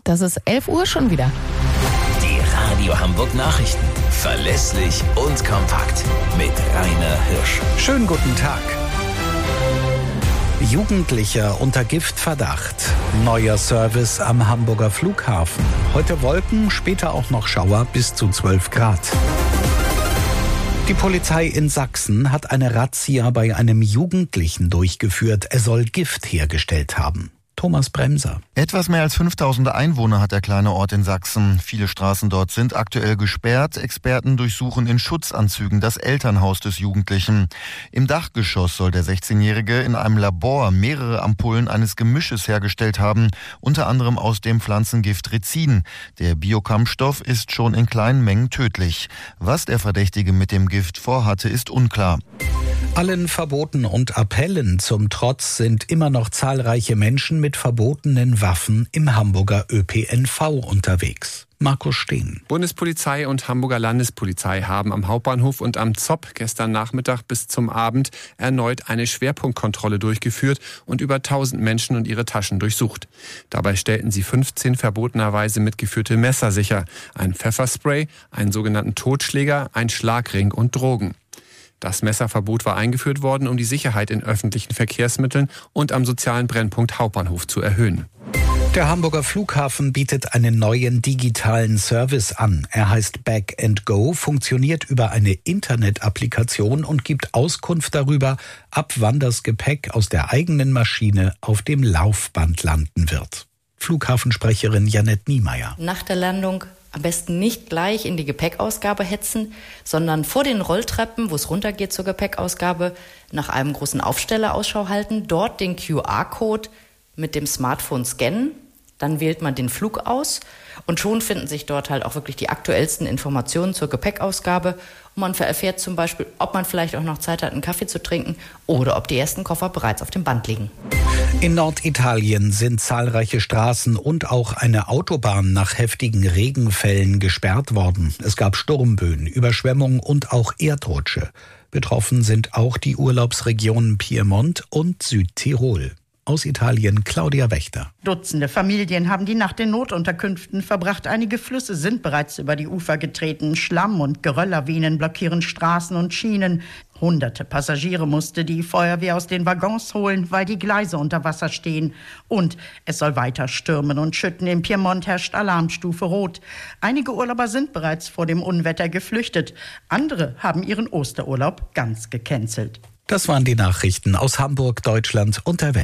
Das ist 11 Uhr schon wieder. Die Radio Hamburg Nachrichten. Verlässlich und kompakt. Mit Rainer Hirsch. Schönen guten Tag. Jugendlicher unter Giftverdacht. Neuer Service am Hamburger Flughafen. Heute Wolken, später auch noch Schauer bis zu 12 Grad. Die Polizei in Sachsen hat eine Razzia bei einem Jugendlichen durchgeführt. Er soll Gift hergestellt haben. Thomas Bremser. Etwas mehr als 5000 Einwohner hat der kleine Ort in Sachsen. Viele Straßen dort sind aktuell gesperrt. Experten durchsuchen in Schutzanzügen das Elternhaus des Jugendlichen. Im Dachgeschoss soll der 16-Jährige in einem Labor mehrere Ampullen eines Gemisches hergestellt haben, unter anderem aus dem Pflanzengift Rizin. Der Biokampfstoff ist schon in kleinen Mengen tödlich. Was der Verdächtige mit dem Gift vorhatte, ist unklar. Allen Verboten und Appellen zum Trotz sind immer noch zahlreiche Menschen mit verbotenen Waffen im Hamburger ÖPNV unterwegs. Markus Steen. Bundespolizei und Hamburger Landespolizei haben am Hauptbahnhof und am ZOP gestern Nachmittag bis zum Abend erneut eine Schwerpunktkontrolle durchgeführt und über 1000 Menschen und ihre Taschen durchsucht. Dabei stellten sie 15 verbotenerweise mitgeführte Messer sicher, ein Pfefferspray, einen sogenannten Totschläger, ein Schlagring und Drogen. Das Messerverbot war eingeführt worden, um die Sicherheit in öffentlichen Verkehrsmitteln und am sozialen Brennpunkt Hauptbahnhof zu erhöhen. Der Hamburger Flughafen bietet einen neuen digitalen Service an. Er heißt Bag & Go, funktioniert über eine Internet-Applikation und gibt Auskunft darüber, ab wann das Gepäck aus der eigenen Maschine auf dem Laufband landen wird. Flughafensprecherin Janette Niemeyer. Nach der Landung am besten nicht gleich in die Gepäckausgabe hetzen, sondern vor den Rolltreppen, wo es runtergeht zur Gepäckausgabe, nach einem großen Aufsteller Ausschau halten, dort den QR-Code mit dem Smartphone scannen, dann wählt man den Flug aus und schon finden sich dort halt auch wirklich die aktuellsten Informationen zur Gepäckausgabe und man erfährt zum Beispiel, ob man vielleicht auch noch Zeit hat, einen Kaffee zu trinken oder ob die ersten Koffer bereits auf dem Band liegen. In Norditalien sind zahlreiche Straßen und auch eine Autobahn nach heftigen Regenfällen gesperrt worden. Es gab Sturmböen, Überschwemmungen und auch Erdrutsche. Betroffen sind auch die Urlaubsregionen Piemont und Südtirol. Aus Italien Claudia Wächter. Dutzende Familien haben die Nacht in Notunterkünften verbracht. Einige Flüsse sind bereits über die Ufer getreten. Schlamm und Gerölllawinen blockieren Straßen und Schienen. Hunderte Passagiere musste die Feuerwehr aus den Waggons holen, weil die Gleise unter Wasser stehen. Und es soll weiter stürmen und schütten. Im Piemont herrscht Alarmstufe Rot. Einige Urlauber sind bereits vor dem Unwetter geflüchtet. Andere haben ihren Osterurlaub ganz gecancelt. Das waren die Nachrichten aus Hamburg, Deutschland und der Welt.